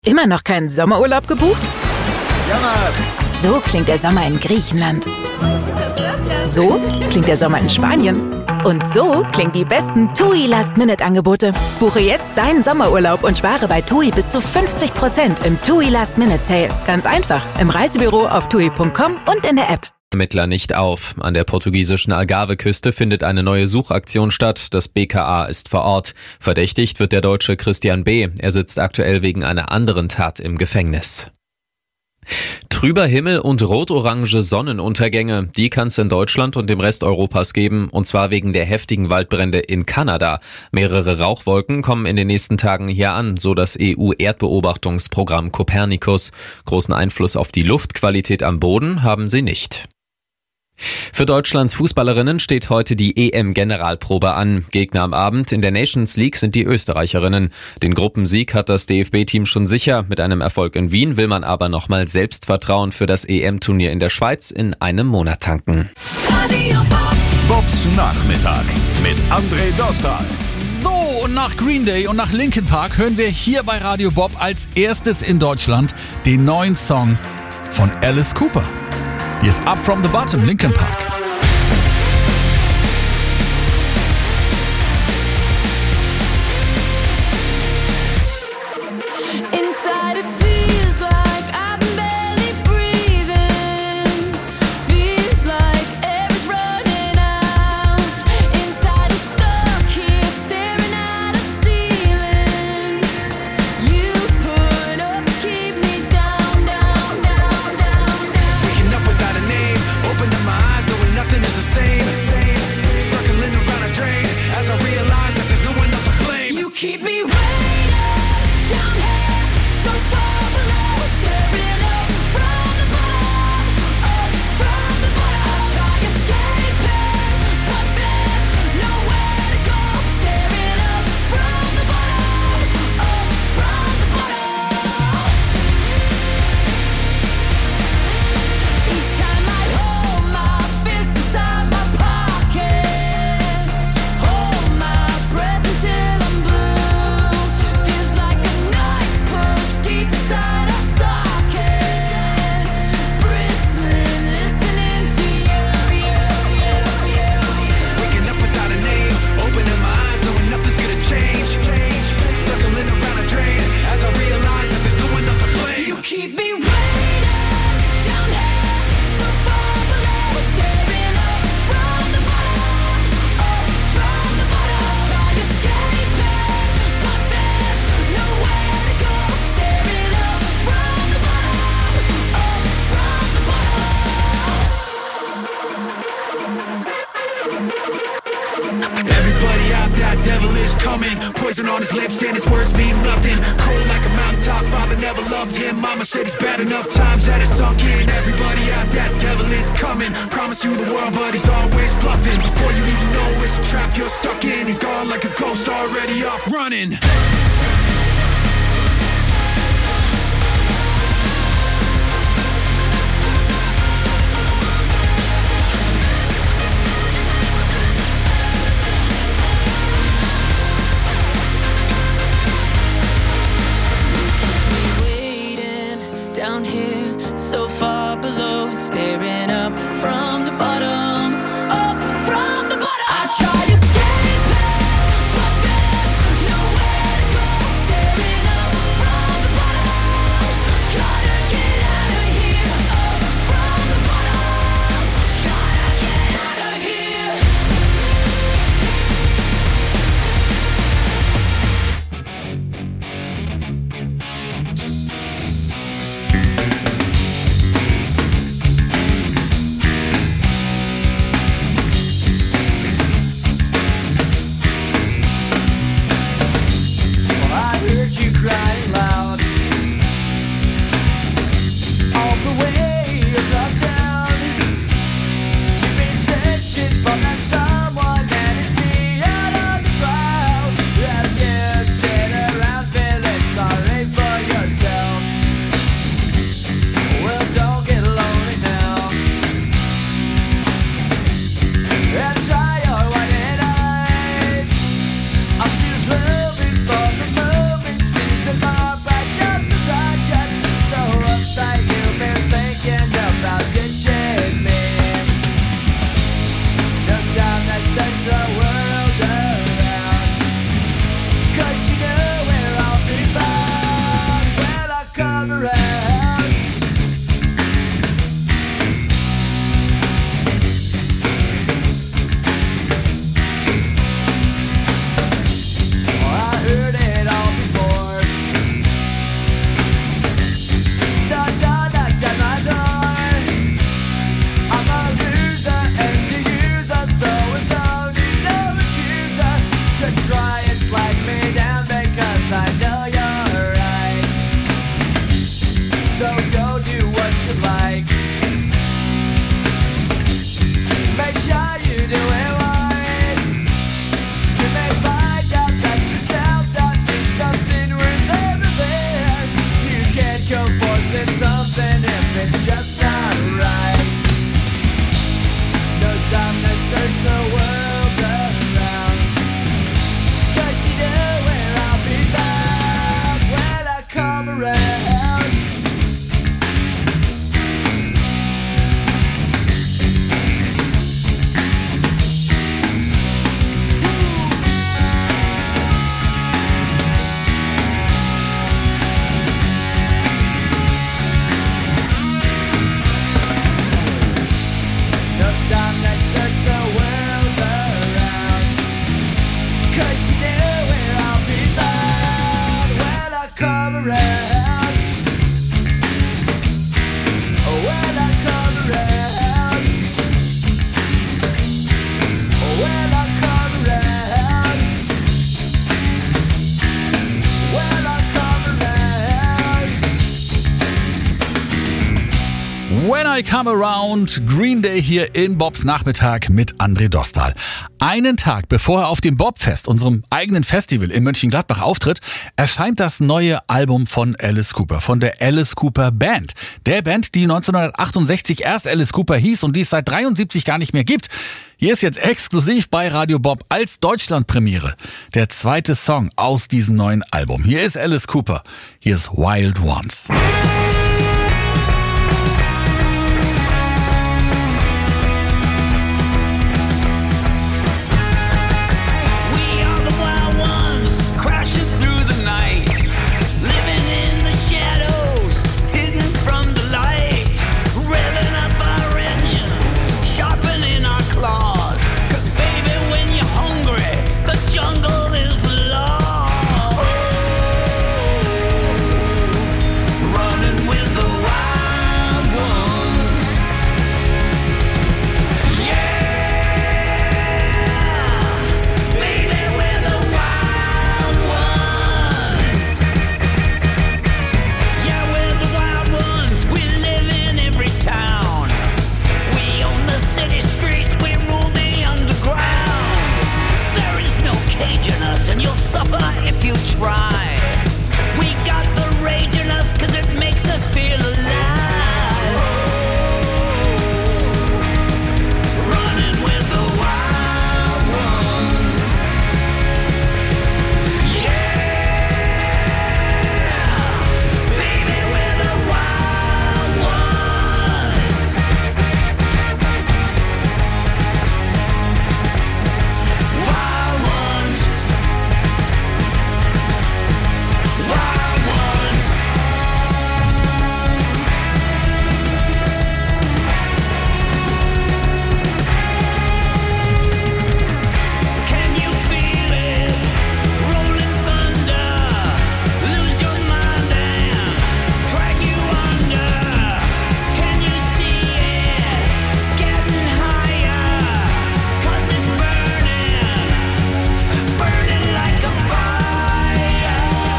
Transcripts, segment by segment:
Immer noch keinen Sommerurlaub gebucht? Jonas! So klingt der Sommer in Griechenland. So klingt der Sommer in Spanien. Und so klingen die besten TUI Last-Minute-Angebote. Buche jetzt deinen Sommerurlaub und spare bei TUI bis zu 50% im TUI Last-Minute-Sale. Ganz einfach, im Reisebüro auf tui.com und in der App. Ermittler nicht auf. An der portugiesischen Algarve-Küste findet eine neue Suchaktion statt. Das BKA ist vor Ort. Verdächtigt wird der Deutsche Christian B. Er sitzt aktuell wegen einer anderen Tat im Gefängnis. Trüber Himmel und rot-orange Sonnenuntergänge, die kann es in Deutschland und dem Rest Europas geben, und zwar wegen der heftigen Waldbrände in Kanada. Mehrere Rauchwolken kommen in den nächsten Tagen hier an, so das EU-Erdbeobachtungsprogramm Copernicus. Großen Einfluss auf die Luftqualität am Boden haben sie nicht. Für Deutschlands Fußballerinnen steht heute die EM-Generalprobe an. Gegner am Abend in der Nations League sind die Österreicherinnen. Den Gruppensieg hat das DFB-Team schon sicher. Mit einem Erfolg in Wien will man aber nochmal Selbstvertrauen für das EM-Turnier in der Schweiz in einem Monat tanken. Bobs Nachmittag mit André Dostal. So, und nach Green Day und nach Linkin Park hören wir hier bei Radio Bob als erstes in Deutschland den neuen Song von Alice Cooper. Hier ist Up From The Bottom, Linkin Park. Inside it feels like I'm barely breathing. Feels like air is running out. Inside it's stuck here staring at a ceiling. You put up to keep me down, down, down, down, down. Waking up without a name, opening my eyes knowing nothing is the same. Circling around a drain as I realize that there's no one else to blame. You keep me waiting down here, so far below, staring up from the bottom, up from the bottom. I try escaping, but there's nowhere to go. Staring up from the bottom, up from the bottom. Each time I hold my fist inside my pocket, hold my breath until I'm blue. Feels like a knife pushed deep inside a socket. Bristling, listening to you. Waking up without a name, opening my eyes knowing nothing's gonna change. Circling around a drain as I realize that there's no one else to blame. You keep me waiting down here, so far below, staring up from the bottom, up from the bottom. I try escaping, but there's nowhere to go. Staring up from the bottom, up from the bottom. Everybody out there, devil is coming. Poison on his lips and his words mean nothing. Cold like a mountaintop, father never loved him. Mama said he's bad enough times that it's sunk in. Everybody out there, devil is coming. Promise you the world, but he's always bluffing. Before you even know it's a trap you're stuck in. He's gone like a ghost, already off running. Waiting down here, so far below, staring up from the bottom, up from the bottom. I try escaping, but there's nowhere to go. Staring up from the bottom, gotta get out of here. Up from the bottom, gotta get out of here. around. No time to search the world around, 'cause you know where I'll be found when I come around. When I come around. When I come around. When I come around. When I Come Around, Green Day hier in Bobs Nachmittag mit André Dostal. Einen Tag bevor er auf dem Bobfest, unserem eigenen Festival in Mönchengladbach auftritt, erscheint das neue Album von Alice Cooper, von der Alice Cooper Band. Der Band, die 1968 erst Alice Cooper hieß und die es seit 73 gar nicht mehr gibt. Hier ist jetzt exklusiv bei Radio Bob als Deutschlandpremiere der zweite Song aus diesem neuen Album. Hier ist Alice Cooper, hier ist Wild Ones. We are the wild ones, crashing through the night, living in the shadows, hidden from the light, revving up our engines, sharpening our claws. 'Cause baby, when you're hungry, the jungle is the law. Running with the wild ones. Baby, we're the wild ones. Yeah, we're the wild ones. We live in every town. We own the city streets. We rule the underground. There is no cage in us, and you'll suffer if you try. We got the rage in us, 'cause it makes us feel alive. Running with the wild ones. Baby, we're the wild ones. Wild ones. Wild ones. Can you feel it? Rolling thunder. Lose your mind and drag you under. Can you see it? Getting higher. 'Cause it's burning. Burning like a fire.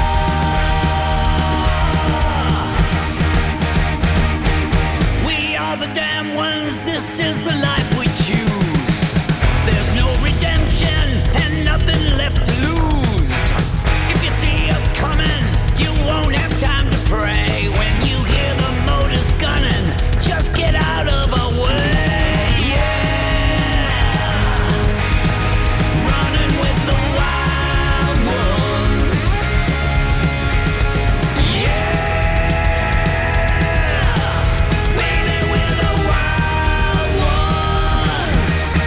We are the damn ones. This is the life we choose. There's no redemption and nothing left to lose. If you see us coming, you won't have time to pray. When you hear the motors gunning, just get out of our way. Yeah. Running with the wild ones. Yeah. Baby, we're the wild ones.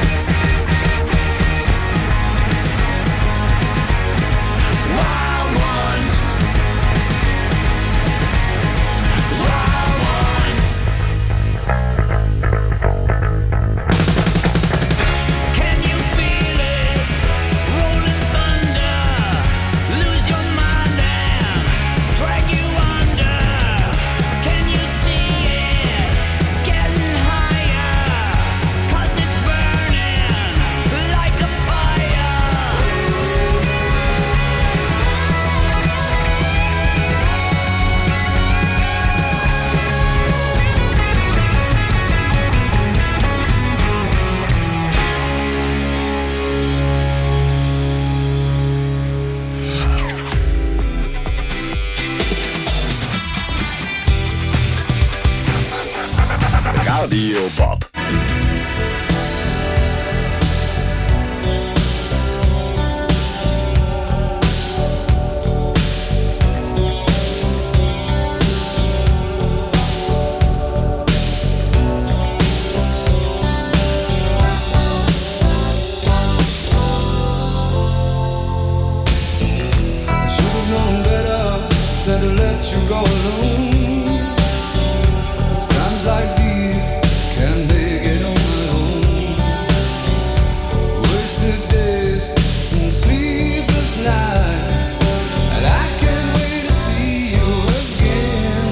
Wild ones. Wild ones. Can you feel it? Rolling thunder. Lose your mind and drag you under. Can you see it? Getting higher. 'Cause it's burning like a fire. Radio Bob. go alone. It's times like these can't make it on my own. Wasted days and sleepless nights, and I can't wait to see you again.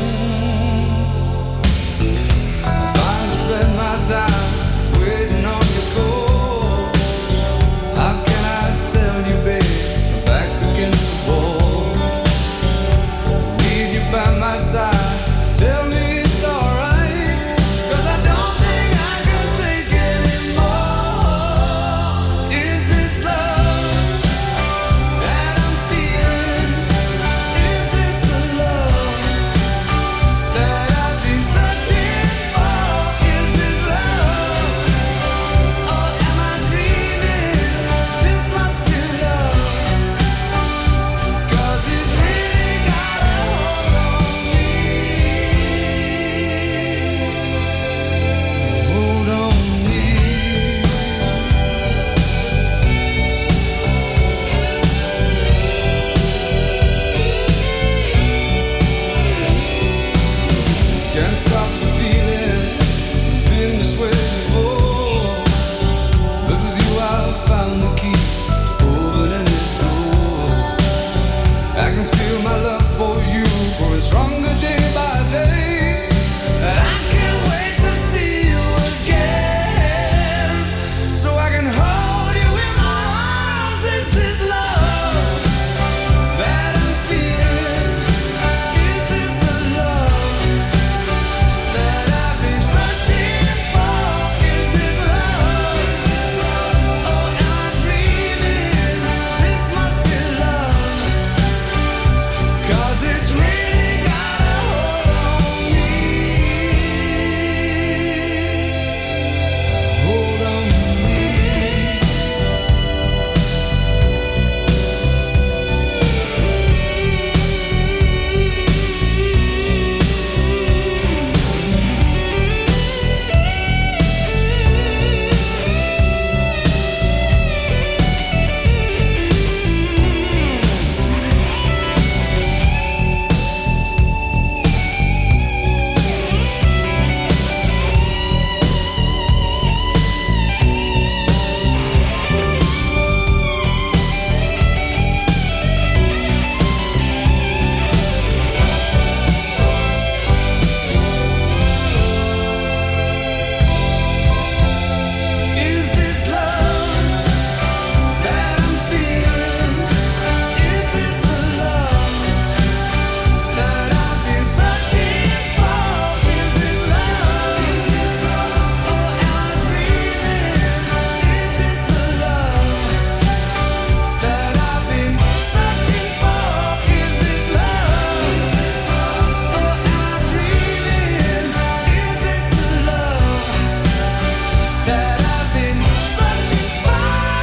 I finally spend my time waiting on your call. How can I tell you, babe, my back's against the wall. Need you by my side, tell me it's alright, 'cause I don't think I can take anymore. Is this love that I'm feeling? Is this the love that I've been searching for? Is this love, or am I dreaming? This must be love, 'cause it's really got a hold on me. Hold on me. Can't stop the feeling, been this way before, but with you I've found the key to open any door. I can feel my love for you growing stronger day by day, and I can't wait to see you again, so I can hold you in my arms. Is this love that I'm feeling? Is this the love that I've been searching for? Is this love, or am I dreaming? This must be love, 'cause it's really got a hold on me. Hold on me. Is this love that I'm feeling? Is this the love that I've been searching for? Is this love, or am I dreaming? Is this the love that I've been searching for? Is this love, or am I dreaming? Is this the love that I've been searching for?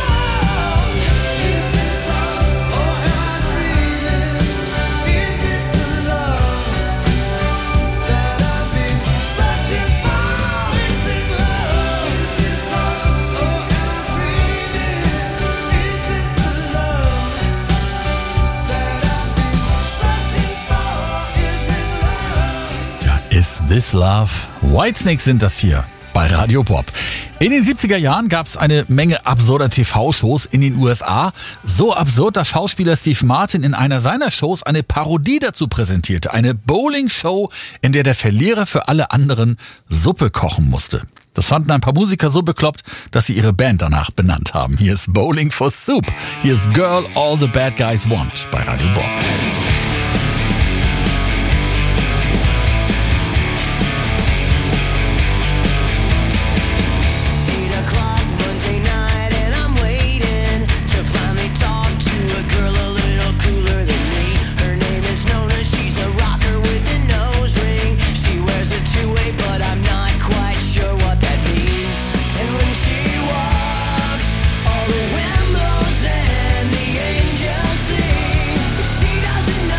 Is this love, or am I dreaming? Is this the love that I've been searching for? Is this love, or am I dreaming? Is this the love that I've been searching for? Is this love? Ja, Is This Love? Whitesnake sind das hier bei Radio Bob. In den 70er Jahren gab es eine Menge absurder TV-Shows in den USA. So absurd, dass Schauspieler Steve Martin in einer seiner Shows eine Parodie dazu präsentierte. Eine Bowling-Show, in der der Verlierer für alle anderen Suppe kochen musste. Das fanden ein paar Musiker so bekloppt, dass sie ihre Band danach benannt haben. Hier ist Bowling for Soup. Hier ist Girl All the Bad Guys Want bei Radio Bob. All the wind blows and the angels sing. She doesn't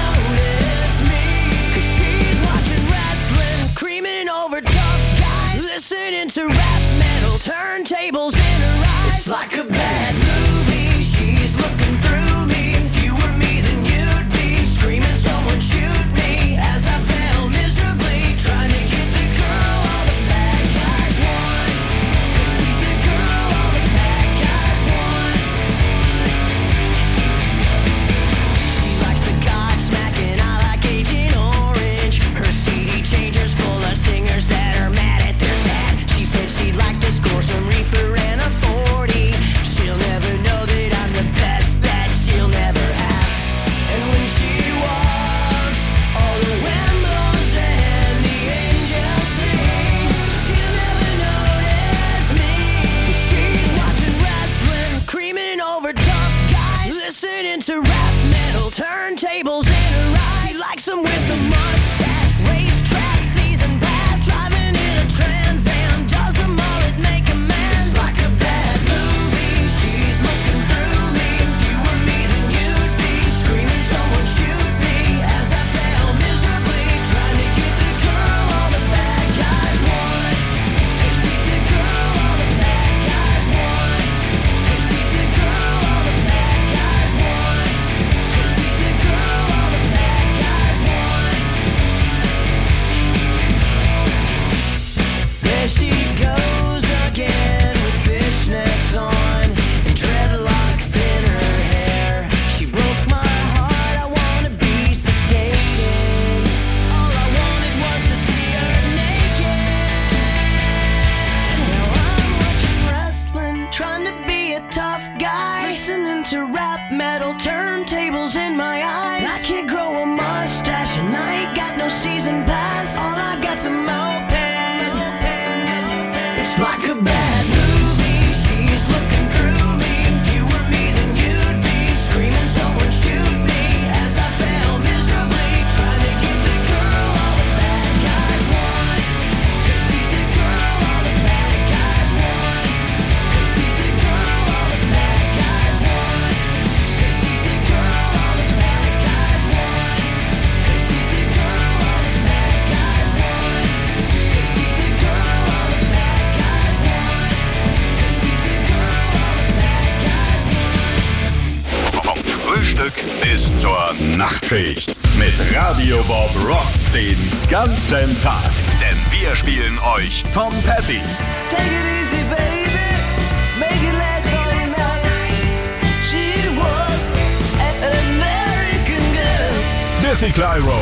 no season pass. All I got's a moped. It's like a bad movie. She's looking through me. If you were me, then you'd be screaming, someone shoot me. As I fail miserably, trying to get the girl all the bad guys want. 'Cause he's the girl all the bad guys want. 'Cause he's the girl all the bad guys want. 'Cause he's the girl all the bad guys want. 'Cause he's the girl all the bad guys want. 'Cause he's the girl all the bad guys want. 'Cause he's the girl all the bad guys want. Vom Frühstück bis zur Nachtschicht. Mit Radio Bob rockt's den ganzen Tag. Denn wir spielen euch Tom Petty, Take it easy, baby. Make it last all night. She was an American girl. Biffy Clyro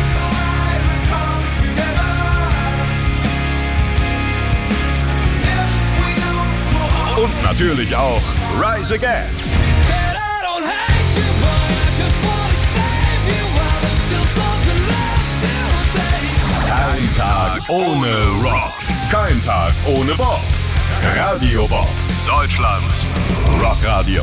und natürlich auch Rise Against. Kein Tag ohne Rock. Kein Tag ohne Bob. Radio Bob, Deutschlands Rockradio.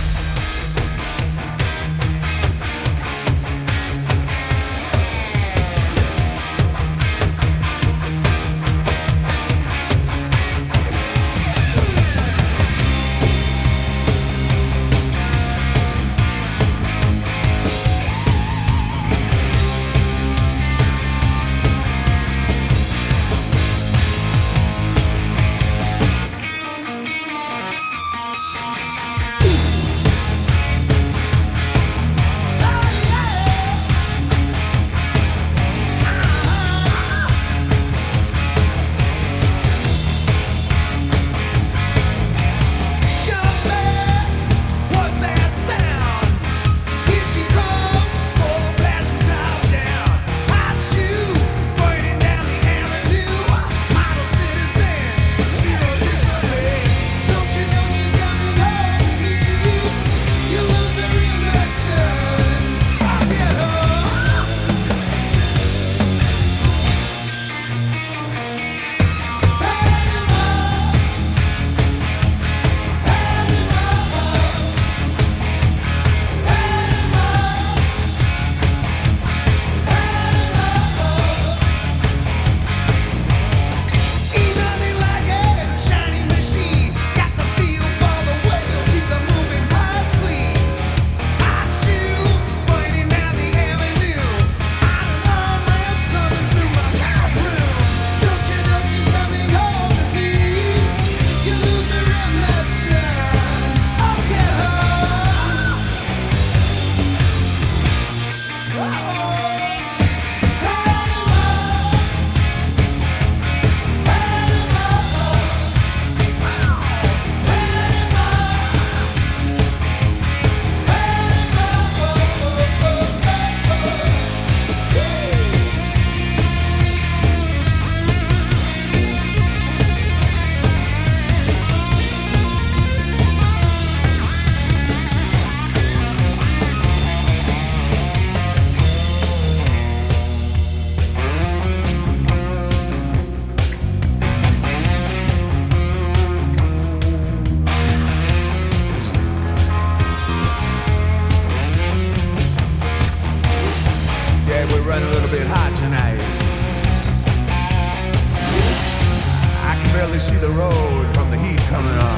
barely see the road from the heat coming on.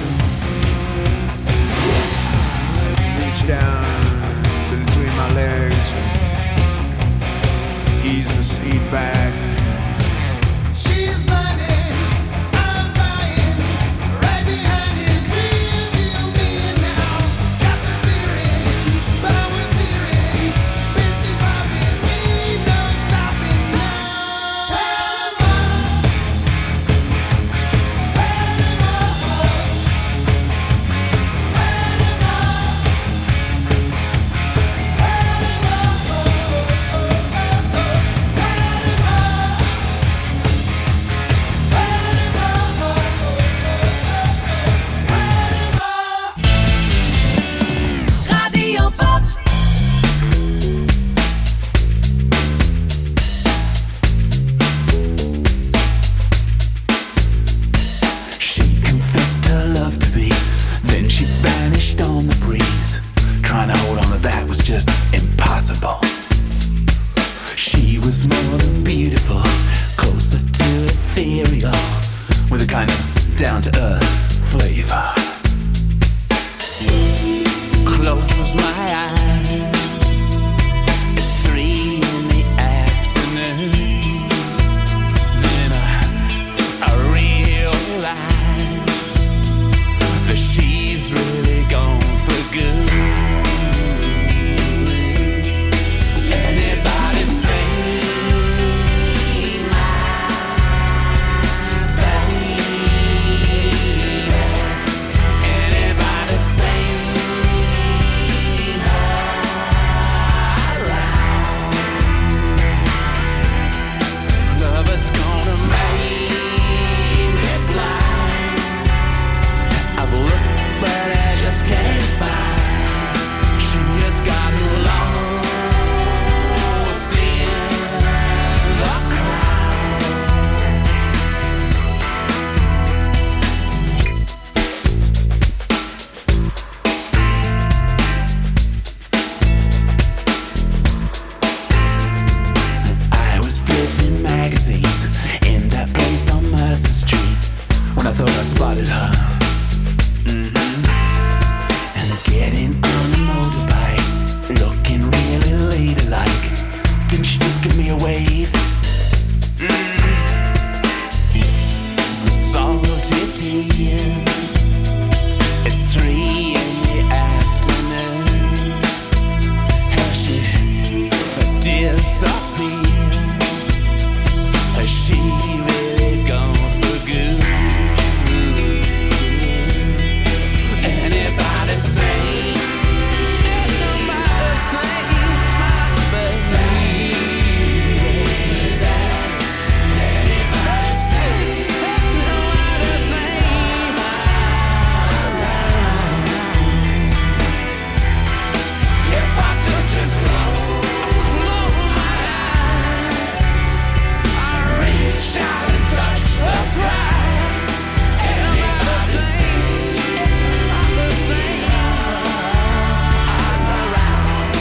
Reach down between my legs, ease the seat back. She's running, I'm flying, right behind it, real me now. Got the feeling, power steering, busy popping, me no stopping now. Panama, real with a kind of down-to-earth flavor. Close my eyes, it's 3 in the afternoon. Then I realize that she's really gone for good. Anybody say my baby? Anybody say love is gonna make me blind. I've looked but I just can't find. She has gotten lost in the crowd. I was flipping magazines in that place on Mercer Street when I thought I spotted her. And getting on a motorbike, looking really ladylike. Didn't she just give me a wave? Salty tears. It's 3 in the afternoon. Has she disappeared? Has she really gone for good? Anybody say, anybody say my baby? Anybody say, anybody say my love? If I just close my eyes, I reach out and touch the prize. Anybody say, anybody say I'm around.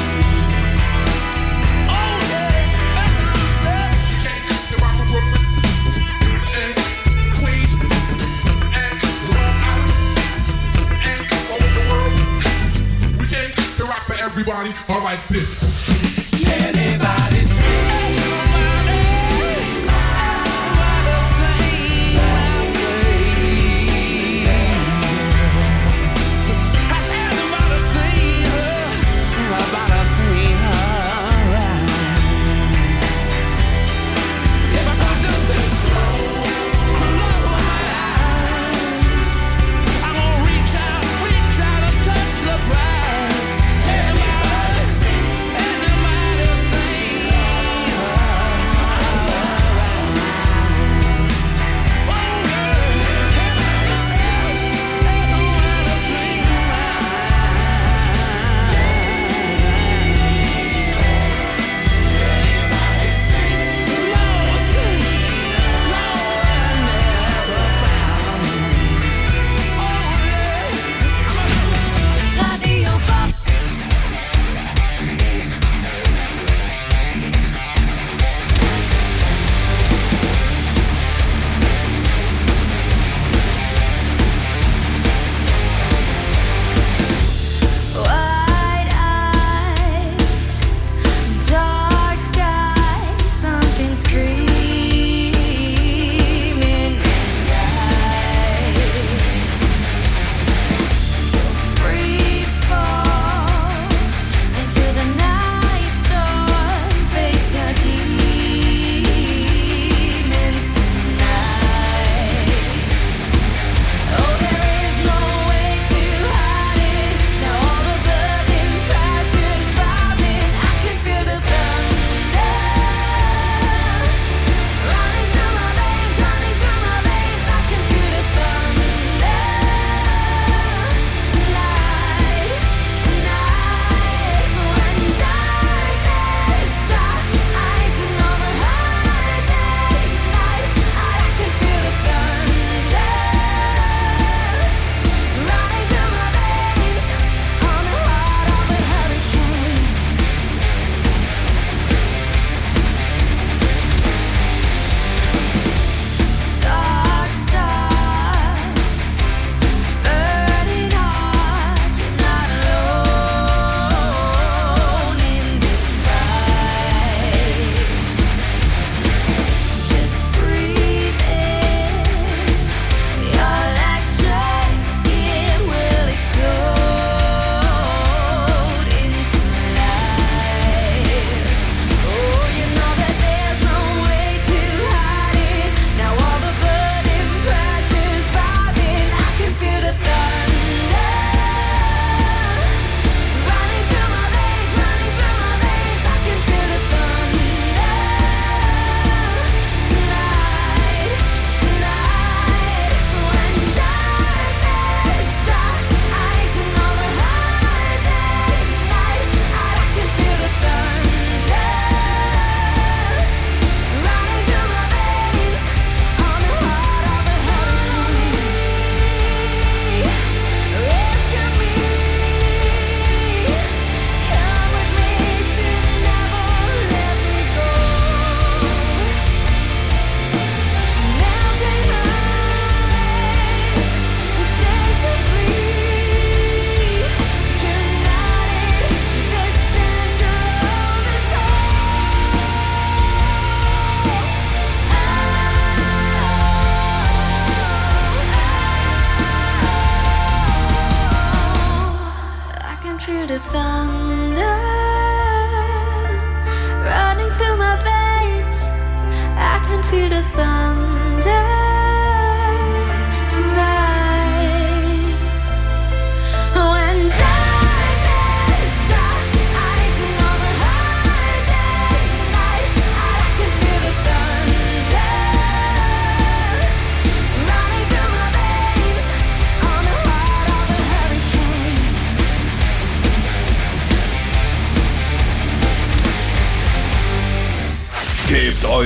Oh yeah, that's what I'm saying. The rock from Brooklyn, and Queens, and Long Island, and all over the world. We came to rock for everybody. All like this. Anybody say, anybody say my baby? Has anybody seen her? Anybody seen her? If I could just close my eyes, I'm gonna reach out and touch the prize. Anybody say, anybody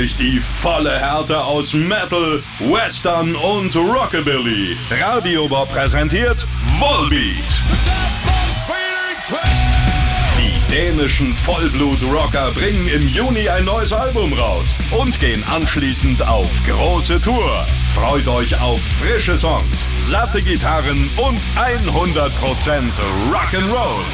euch die volle Härte aus Metal, Western und Rockabilly. Radio Bob präsentiert Volbeat. Die dänischen Vollblut-Rocker bringen im Juni ein neues Album raus und gehen anschließend auf große Tour. Freut euch auf frische Songs, satte Gitarren und 100% Rock'n'Roll.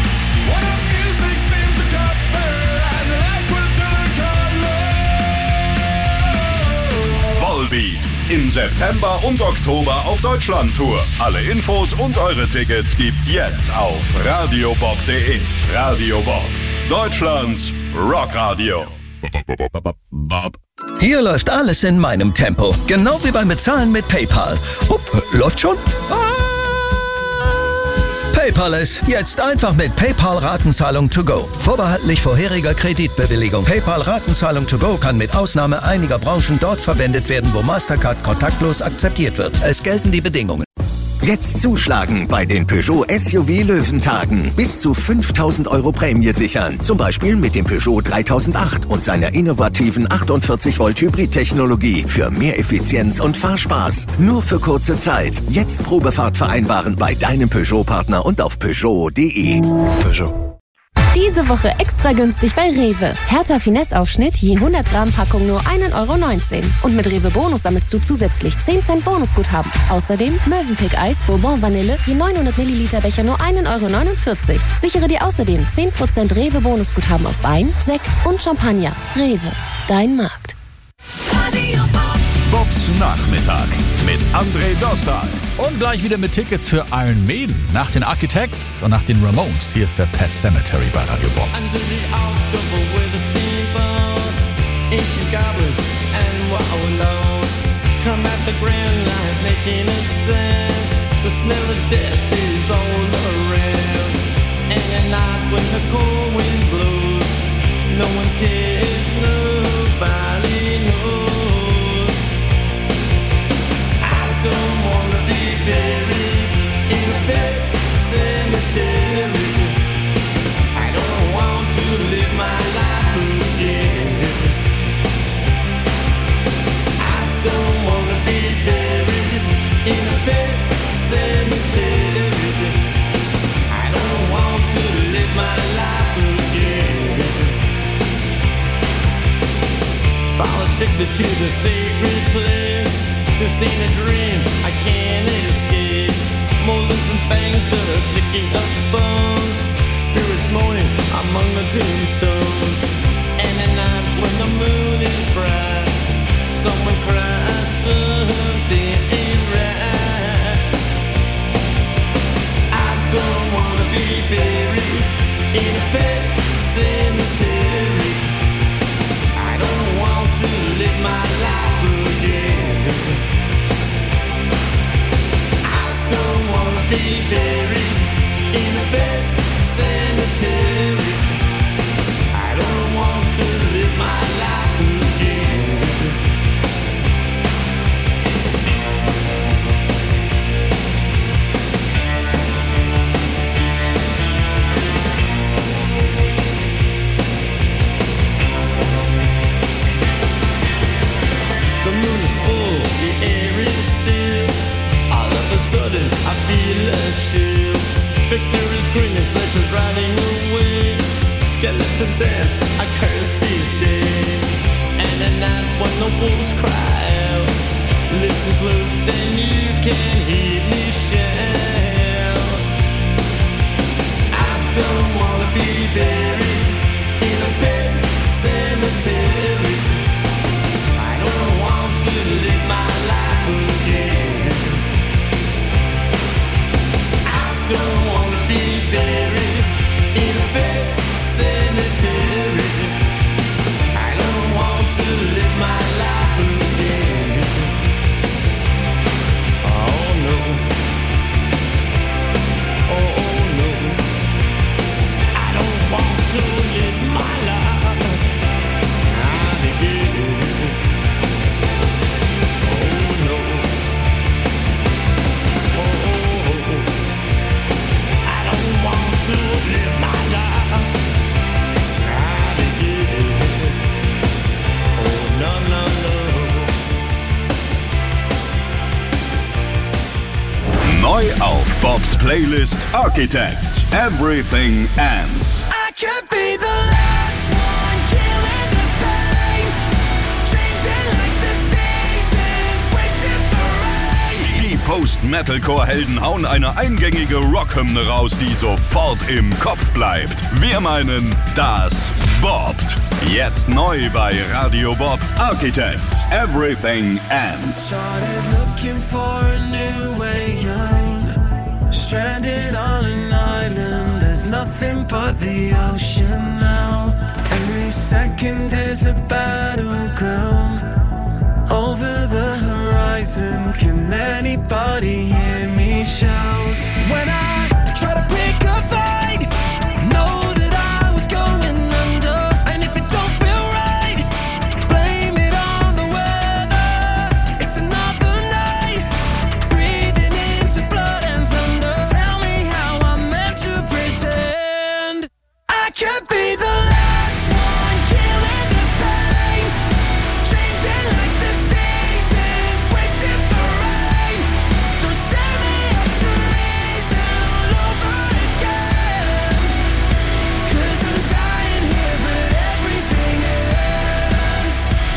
Volbeat im September und Oktober auf Deutschland-Tour. Alle Infos und eure Tickets gibt's jetzt auf radiobob.de. Radio Bob, Deutschlands Rockradio. Hier läuft alles in meinem Tempo. Genau wie beim Bezahlen mit PayPal. Läuft schon? PayPal jetzt einfach mit PayPal Ratenzahlung to go. Vorbehaltlich vorheriger Kreditbewilligung. PayPal Ratenzahlung to go kann mit Ausnahme einiger Branchen dort verwendet werden, wo Mastercard kontaktlos akzeptiert wird. Es gelten die Bedingungen. Jetzt zuschlagen bei den Peugeot SUV Löwentagen. Bis zu 5.000 € Prämie sichern. Zum Beispiel mit dem Peugeot 3008 und seiner innovativen 48-Volt Hybrid-Technologie für mehr Effizienz und Fahrspaß. Nur für kurze Zeit. Jetzt Probefahrt vereinbaren bei deinem Peugeot-Partner und auf Peugeot.de. Peugeot. Diese Woche extra günstig bei Rewe. Hertha Finesse-Aufschnitt je 100 Gramm Packung nur 1,19 €. Und mit Rewe Bonus sammelst du zusätzlich 10 Cent Bonusguthaben. Außerdem Mövenpick Eis Bourbon Vanille je 900 Milliliter Becher nur 1,49 €. Sichere dir außerdem 10% Rewe Bonusguthaben auf Wein, Sekt und Champagner. Rewe, dein Markt. Bobs Nachmittag mit André Dostal. Und gleich wieder mit Tickets für Iron Maiden. Nach den Architects und nach den Ramones. Hier ist der Pet Sematary bei Radio Bob. Under the October with the steamboats, ancient goblins and wallows come at the grand line making a sound. The smell of death is all around. And at night when the cold wind blows, no one cares, nobody knows. I don't wanna be buried in a pet cemetery. I don't want to live my life again. I don't wanna be buried in a pet cemetery. I don't want to live my life again. Fall addicted to the sacred place. This ain't a dream, I can't escape. Molars and fangs that are picking up bones. Spirits moaning among the tombstones. And at night when the moon is bright, someone cries something ain't right. I don't wanna be buried in a pet cemetery. I don't want to live my life again. Don't wanna be buried in a pet cemetery. I don't want to live my life again. The moon is full, the air is still. All of a sudden I feel a chill. Victor is grinning, flesh is riding away. Skeleton dance, I curse these days. And at night when the wolves cry out, listen close and you can hear me shout. I don't wanna be buried in a pet cemetery. I don't want to live my life again. I don't wanna be buried in a pet cemetery. I don't want to live my life again. Oh no. Oh no. I don't want to Bobs Playlist Architects. Everything Ends. I could be the last one killing the pain, changing like the seasons, wishing for rain. Die Post-Metalcore-Helden hauen eine eingängige Rockhymne raus, die sofort im Kopf bleibt. Wir meinen, das bobbt. Jetzt neu bei Radio Bob. Architects. Everything Ends. Started looking for a new way out. Stranded on an island, there's nothing but the ocean now. Every second is a battleground. Over the horizon, can anybody hear me shout? When I try to pick a fight, know that I was going under. And if it don't feel right, blame it on the weather. It's another night, breathing into blood and thunder. Tell me how I'm meant to pretend I could be the last one killing the pain, changing like the seasons, wishing for rain. Don't stand me up to reason all over again. 'Cause I'm dying here, but everything ends.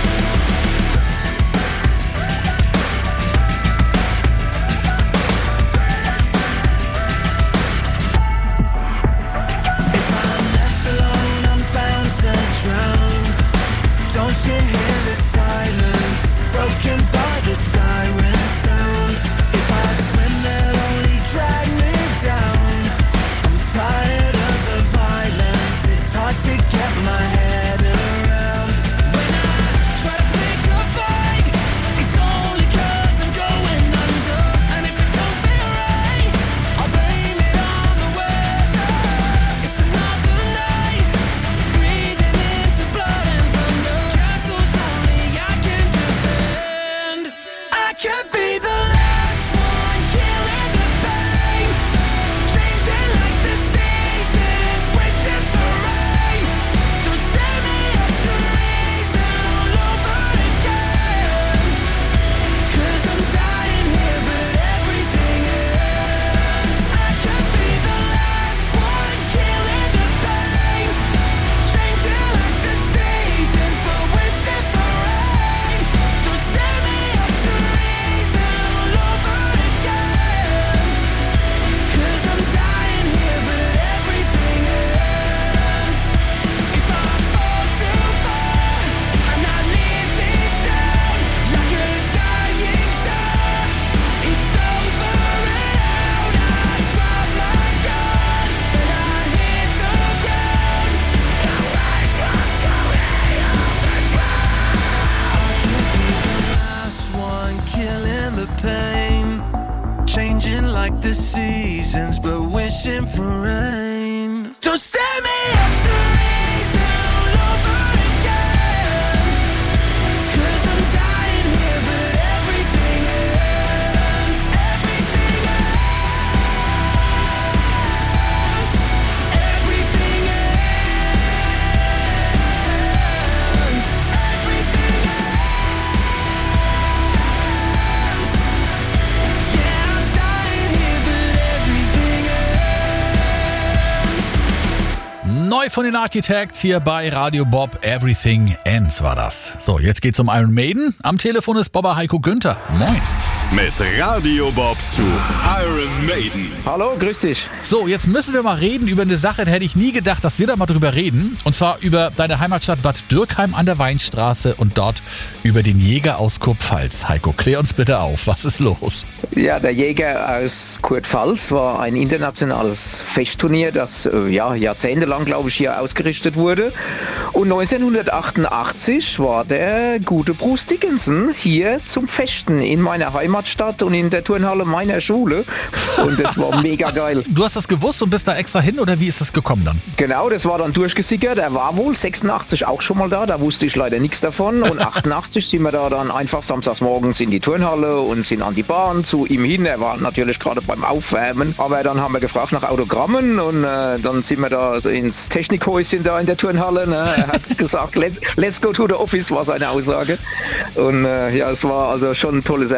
If I'm left alone, I'm bound to drown. Don't you hear the silence, broken by the siren sound? If I swim, they'll only drag me down. I'm tired of the violence, it's hard to get my head around. When I try to pick a fight, it's only 'cause I'm going under. And if it don't feel right, I'll blame it on the weather. It's another night, breathing into blood and thunder. Castles only I can defend. I could be the last one killing the pain, changing like the seasons, wishing for rain. Don't stand me up to reason all over again. 'Cause I'm dying here, but everything ends. I could be the last one killing the pain, changing like the seasons, but wishing for rain. Don't stand me up to reason all over again. 'Cause I'm dying here, but everything ends. If I fall too far, I'm not leaving down like a dying star. It's over and out. I drop my gun and I hit the ground. I trust the way of the drown. I could be the last one killing the pain, changing like the seasons, but wishing for rain. Don't stand me up to reason all over again. 'Cause I'm dying here, but everything ends. Everything ends. Everything ends. Everything ends. Yeah, I'm dying here, but everything ends. Neu von den Architects hier bei Radio Bob. Everything Ends war das. So, jetzt geht's um Iron Maiden. Am Telefon ist Bobber Heiko Günther. Moin. Mit Radio Bob zu Iron Maiden. Hallo, grüß dich. So, jetzt müssen wir mal reden über eine Sache, da hätte ich nie gedacht, dass wir da mal drüber reden. Und zwar über deine Heimatstadt Bad Dürkheim an der Weinstraße und dort über den Jäger aus Kurpfalz. Heiko, klär uns bitte auf, was ist los? Ja, der Jäger aus Kurpfalz war ein internationales Fechtturnier, das jahrzehntelang, glaube ich, hier ausgerichtet wurde. Und 1988 war der gute Bruce Dickinson hier zum Fechten in meiner Heimatstadt und in der Turnhalle meiner Schule. Und das war mega geil. Du hast das gewusst und bist da extra hin oder wie ist das gekommen dann? Genau, das war dann durchgesickert. Er war wohl 86 auch schon mal da wusste ich leider nichts davon. Und 88 sind wir da dann einfach samstags morgens in die Turnhalle und sind an die Bahn zu ihm hin. Er war natürlich gerade beim Aufwärmen. Aber dann haben wir gefragt nach Autogrammen und dann sind wir da ins Technikhäuschen da in der Turnhalle. Ne? Er hat gesagt, let's go to the office, war seine Aussage. Und es war also schon ein tolles Erlebnis.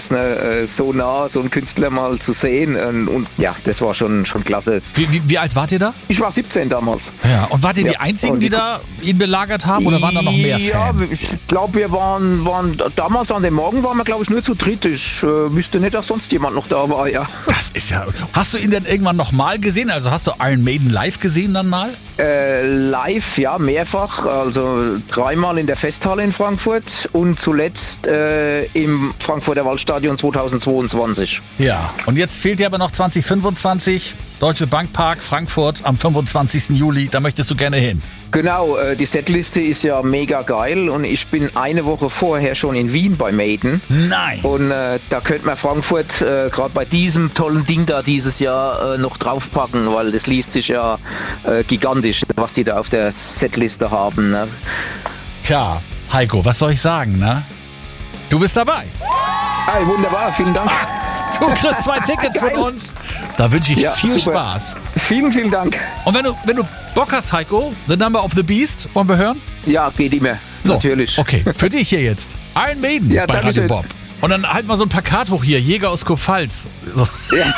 damals, ne? So nah, so einen Künstler mal zu sehen. Und ja, das war schon klasse. Wie alt wart ihr da? Ich war 17 damals. Ja, und wart ihr die Einzigen, die da ihn belagert haben oder waren da noch mehr Fans? Ja, ich glaube, wir waren damals an dem Morgen waren wir, glaube ich, nur zu dritt. Ich wüsste nicht, dass sonst jemand noch da war, ja. Das ist ja... Hast du ihn denn irgendwann nochmal gesehen? Also hast du Iron Maiden live gesehen dann mal? Live, ja, mehrfach. Also 3-mal in der Festhalle in Frankfurt und zuletzt im Frankfurter Waldstadion 2022. Ja, und jetzt fehlt dir aber noch 2025, Deutsche Bank Park, Frankfurt am 25. Juli. Da möchtest du gerne hin. Genau, die Setliste ist ja mega geil und ich bin eine Woche vorher schon in Wien bei Maiden. Nein! Und da könnte man Frankfurt gerade bei diesem tollen Ding da dieses Jahr noch draufpacken, weil das liest sich ja gigantisch, was die da auf der Setliste haben. Ne? Tja, Heiko, was soll ich sagen, ne? Du bist dabei. Hey, wunderbar, vielen Dank. Du kriegst 2 Tickets von uns. Da wünsche ich viel super. Spaß. Vielen, vielen Dank. Und wenn du Bock hast, Heiko, The Number of the Beast, wollen wir hören? Ja, geht immer. So, natürlich. Okay, für dich hier jetzt. Iron Maiden Ja, bei Radio dankeschön. Bob. Und dann halt mal so ein Plakat hoch hier, Jäger aus Kurpfalz. So. Ja.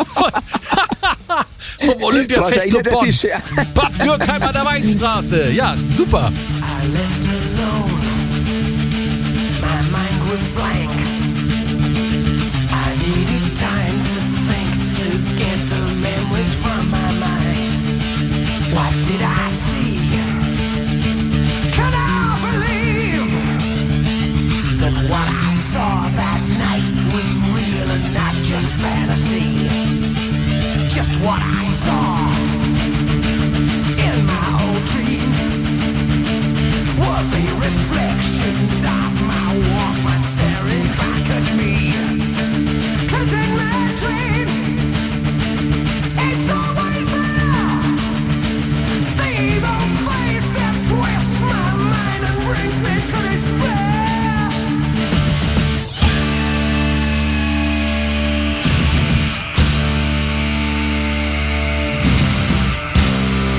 Vom Olympia-Fechtclub Das Bonn. ist, ja. Bad Dürkheim an der Weinstraße. Ja, super. I lived alone. My mind was blank. I needed time to think, to get the memories from my mind. What did I see? Can I believe that what I saw that night was real and not just fantasy? Just what I saw in my old dreams were the reflections of my Walkman staring back at me. 'Cause in my dreams, it's always there. The evil face that twists my mind and brings me to despair.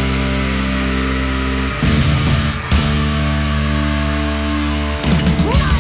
No!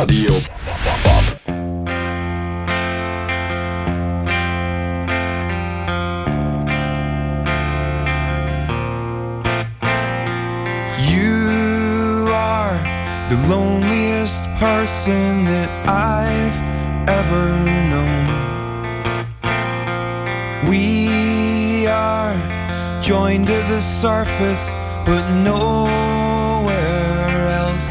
Radio Bob. You are the loneliest person that I've ever known. We are joined to the surface, but nowhere else.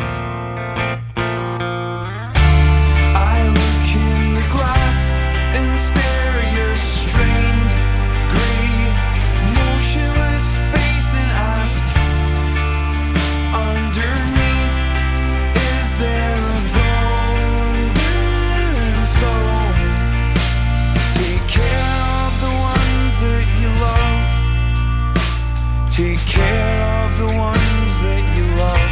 I look in the glass and stare at your strained, gray, motionless face and ask, underneath, is there a golden soul? Take care of the ones that you love. Take care of the ones that you love.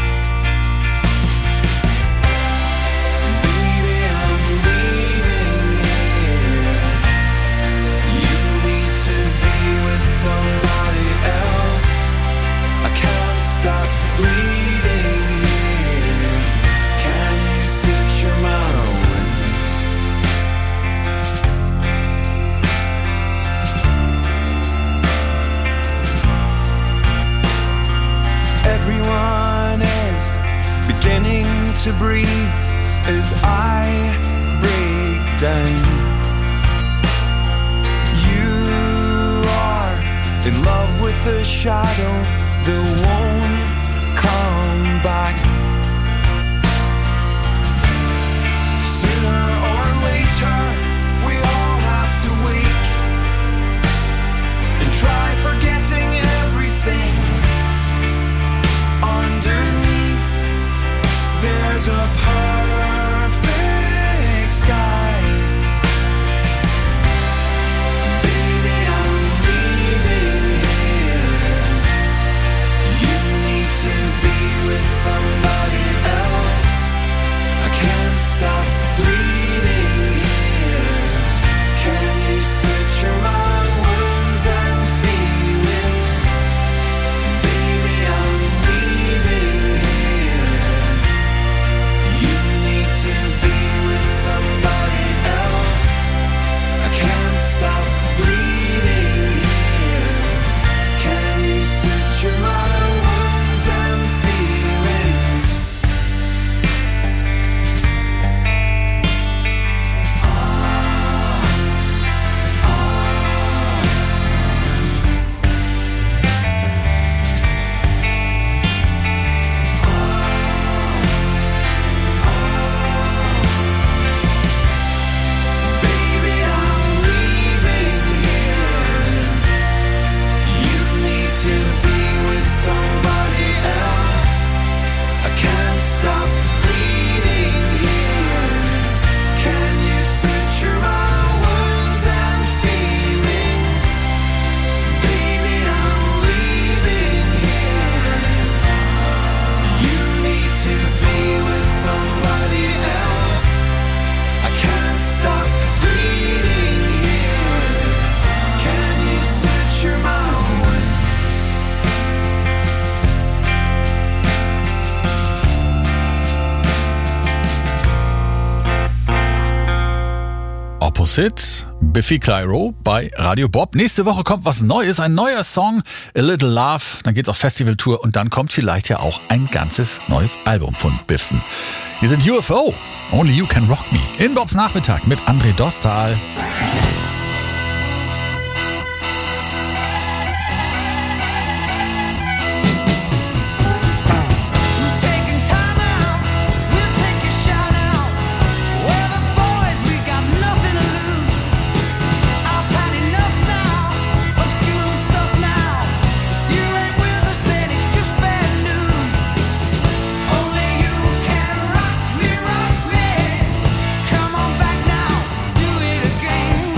Baby, I'm leaving here. You need to be with somebody else. I can't stop bleeding here. Can you secure my wings? Everyone is beginning to breathe as I break down. You are in love with a shadow that won't come back. Sooner or later, we all have to wake and try forgetting everything. Underneath, there's a perfect sky. Baby, I'm leaving here. You need to be with somebody else. I can't stop bleeding here. Can you secure my wounds and feelings? Baby, I'm leaving here. You need to be with somebody else. I can't stop bleeding here. Can you suture my wounds and feelings? Baby, I'm leaving here. You need to be with somebody else. I can't stop bleeding here. Can you suture my wounds and feelings? Baby, I'm leaving here. You need to be with somebody else. I can't stop bleeding here. Can you suture my wounds? Opposite, Biffy Clyro bei Radio Bob. Nächste Woche kommt was Neues, ein neuer Song, A Little Love. Dann geht's auf Festivaltour und dann kommt vielleicht ja auch ein ganzes neues Album von Biffsen. Hier sind UFO, Only You Can Rock Me. In Bobs Nachmittag mit André Dostal. Who's taking time out? We'll take a shout out. We're the boys, we got nothing to lose. I've had enough now of school stuff now. You ain't with us, then it's just bad news. Only you can rock me, rock me. Come on back now, do it again.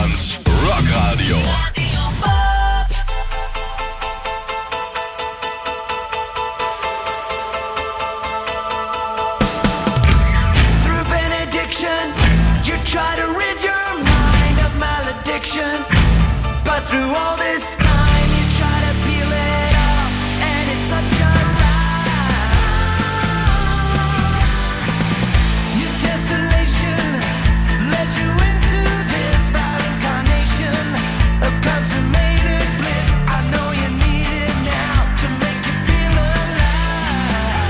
Deutschlands Rockradio. Through benediction, you try to rid your mind of malediction. But through all this time, you try to peel it off, and it's such a your desolation led you into this vile incarnation of consummated bliss. I know you need it now to make you feel alive.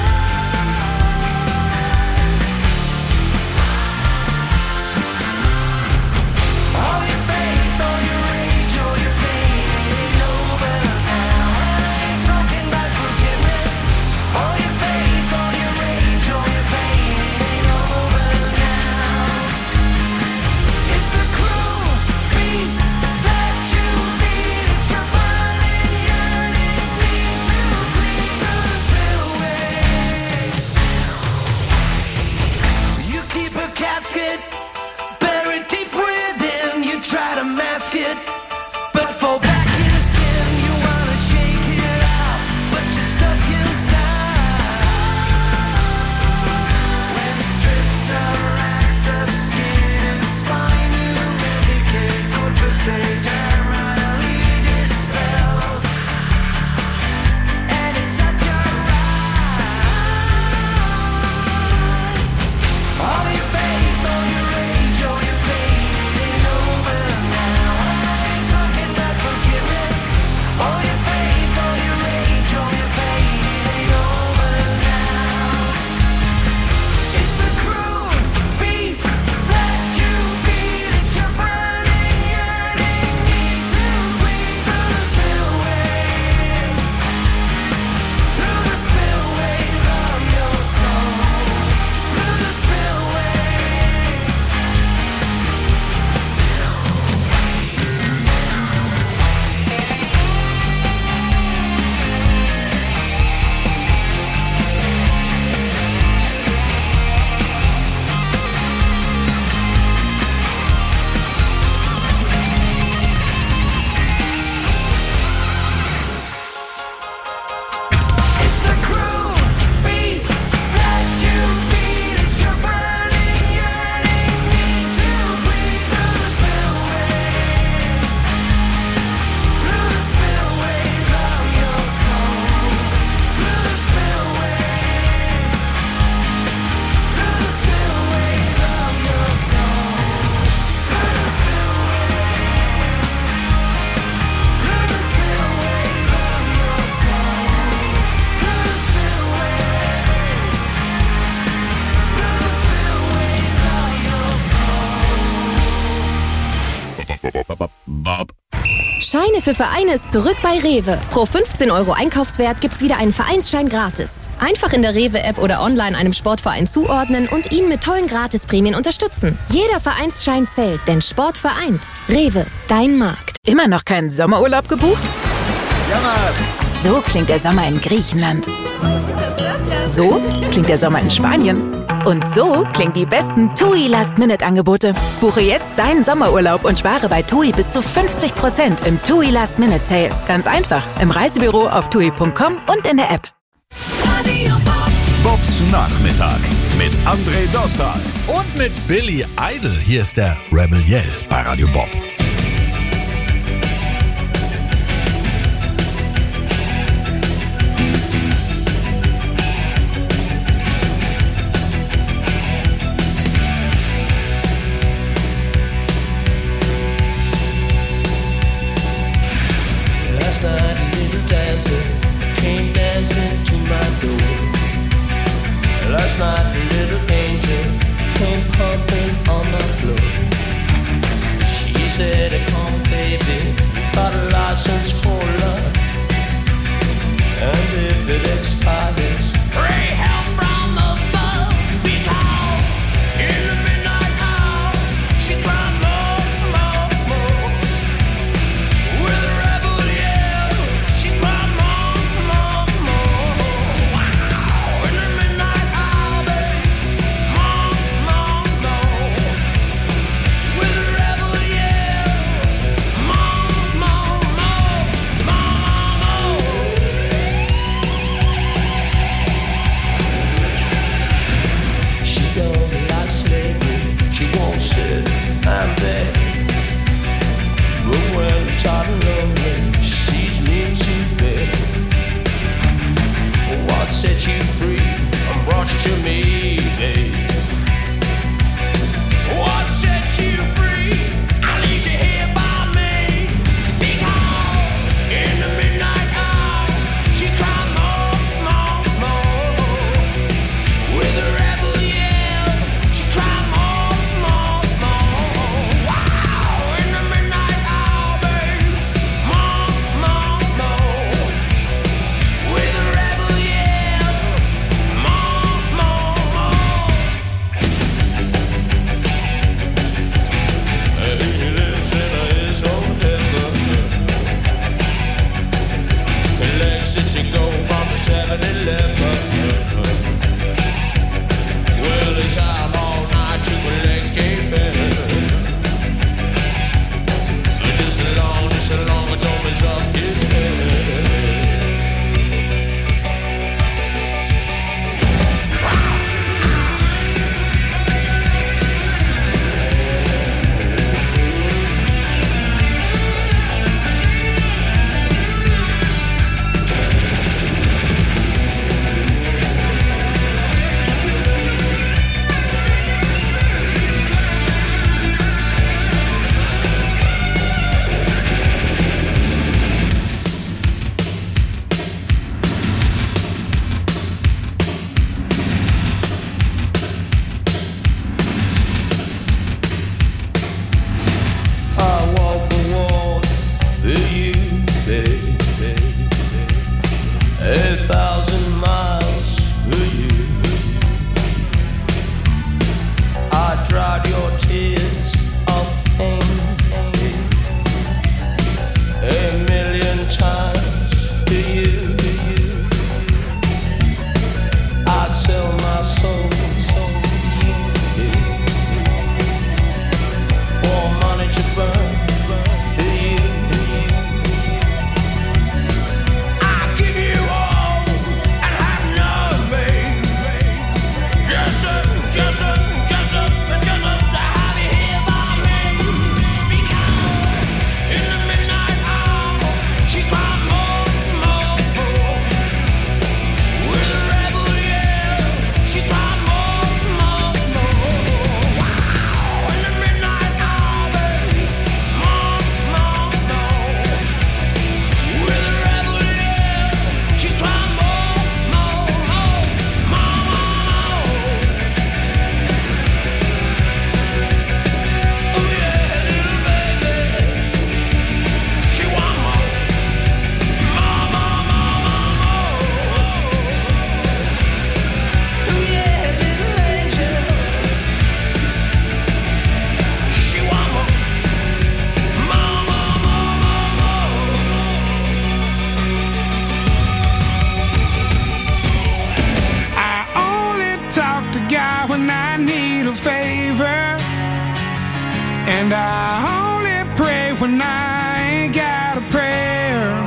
All your faith, all your rage, all your pain ain't over now. I ain't talking about forgiveness. All your faith, all your rage, all your pain ain't over now. It's the cruel beast that you feed. It's your burning, yearning need to bleed through the spillways. You keep a casket buried deep within. You try to mask it, but fall back in sin. You wanna shake it out, but you're stuck inside. When stripped of racks of skin and spine, you medicate good mistake, terminally dispelled. And it's such a ride. All your faith, all your rage, all your pain ain't over now. I ain't talking about forgiveness. All your faith, all your rage, all your pain ain't over now. It's the cruel beast that you feed. It's your burning, yearning need to bleed through the spillways. Through the spillways of your soul. Through the spillways. It's the cruel beast that you feed. It's your burning, yearning need to bleed through the spillways. Through the spillways of your soul. Through the spillways. Through the spillways of your soul. Through the spillways. Through the spillways of your soul. Through the spillways. Through the spillways of your soul. Scheine für Vereine ist zurück bei Rewe. Pro 15 € Einkaufswert gibt's wieder einen Vereinsschein gratis. Einfach in der Rewe-App oder online einem Sportverein zuordnen und ihn mit tollen Gratisprämien unterstützen. Jeder Vereinsschein zählt, denn Sport vereint. Rewe, dein Markt. Immer noch keinen Sommerurlaub gebucht? So klingt der Sommer in Griechenland. So klingt der Sommer in Spanien. Und so klingen die besten TUI Last-Minute-Angebote. Buche jetzt deinen Sommerurlaub und spare bei TUI bis zu 50% im TUI Last-Minute-Sale. Ganz einfach im Reisebüro auf TUI.com und in der App. Bobs Nachmittag mit André Dostal. Und mit Billy Idol. Hier ist der Rebel Yell bei Radio Bob. Last night a little dancer came dancing to my door. Last night a little angel came pumping on my floor. She said, come baby, got a license for love. And if it expires, pray help from above. Because in the midnight hour, she cried more, more, more. With a rebel yell, she cried more, more, more. Wow, in the midnight hour, babe, more, more, more. With a rebel yell. And I only pray when I ain't got a prayer.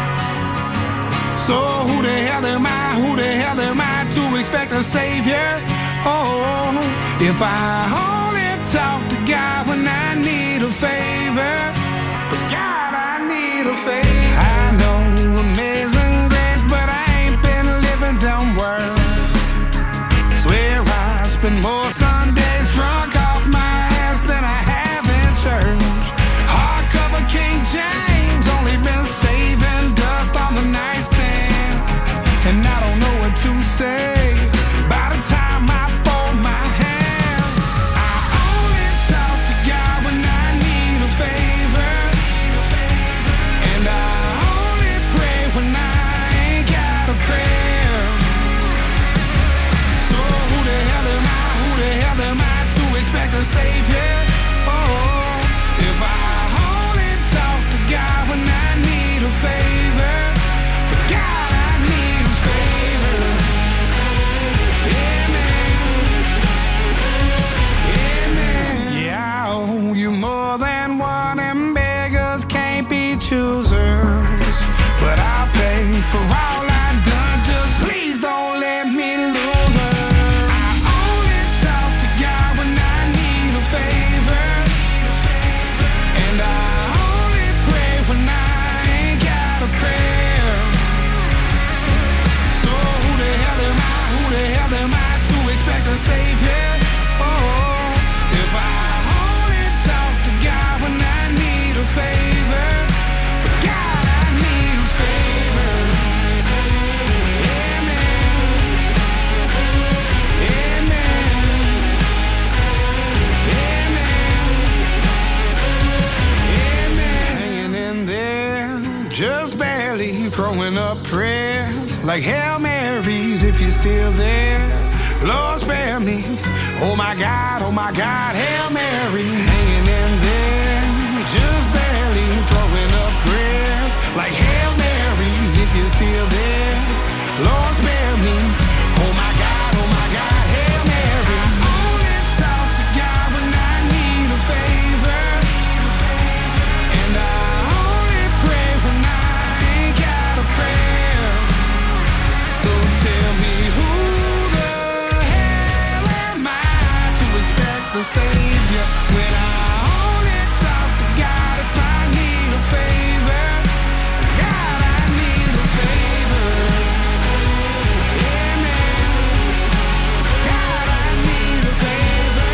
So who the hell am I to expect a savior? Oh, if I only talk to God when I need a favor. But God, I need a favor. I know amazing grace, but I ain't been living them words. Swear I spend more Sundays drunk off my ass than I have in church. Hardcover King James, only been saving dust on the nightstand. And I don't know what to say by the time I fold my hands. I only talk to God when I need a favor. And I only pray when I ain't got a prayer. So who the hell am I to expect a savior? Oh, if I only talk to God when I need a favor. But God, I need a favor. Yeah, man. Yeah, man. Yeah, I owe you more than one, and beggars can't be choosers. But I'll pay for all I've done. Just please don't let me lose her. I only talk to God when I need a favor. And I only pray when I ain't got a prayer. So who the hell am I to expect a savior? Oh, if I only talk to God when I need a favor. But God, I need a favor. Yeah, man. Yeah, man. Yeah, man. Yeah, man. Hanging in there, just barely throwing up prayers like Hail Marys if you're still there. Lord, spare me. Oh my God, Hail Mary. Hanging in there, just barely throwing up prayers like Hail Marys if you're still there. Lord, spare me. Oh my God, Hail Mary. I only talk to God when I need a favor. And I only pray when I ain't got a prayer. So tell me who the hell am I to expect the savior when I only talk to God if I need a favor. God, I need a favor. Yeah, man. God, I need a favor.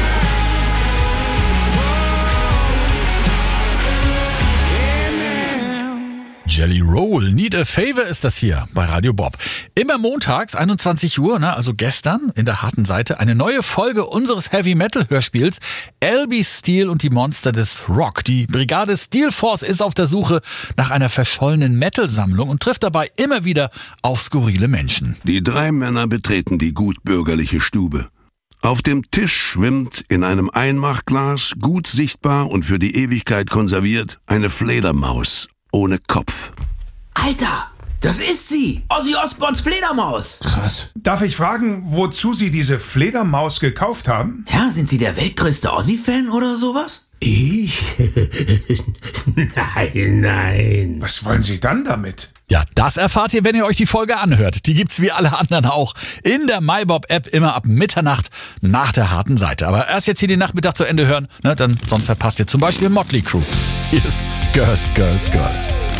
Whoa. Yeah, man. Jelly Roll, Need a Favor ist das hier bei Radio Bob. Immer montags, 21 Uhr, also gestern in der harten Seite, eine neue Folge unseres Heavy-Metal-Hörspiels LB Steel und die Monster des Rock. Die Brigade Steel Force ist auf der Suche nach einer verschollenen Metal-Sammlung und trifft dabei immer wieder auf skurrile Menschen. Die 3 Männer betreten die gutbürgerliche Stube. Auf dem Tisch schwimmt in einem Einmachglas, gut sichtbar und für die Ewigkeit konserviert, eine Fledermaus ohne Kopf. Alter, das ist sie! Ozzy Osbournes Fledermaus! Krass. Darf ich fragen, wozu Sie diese Fledermaus gekauft haben? Ja, sind Sie der weltgrößte Ozzy-Fan oder sowas? Ich? Nein. Was wollen Sie dann damit? Ja, das erfahrt ihr, wenn ihr euch die Folge anhört. Die gibt's wie alle anderen auch in der MyBob-App immer ab Mitternacht nach der harten Seite. Aber erst jetzt hier den Nachmittag zu Ende hören, sonst verpasst ihr zum Beispiel Motley Crue. Hier ist Girls, Girls, Girls.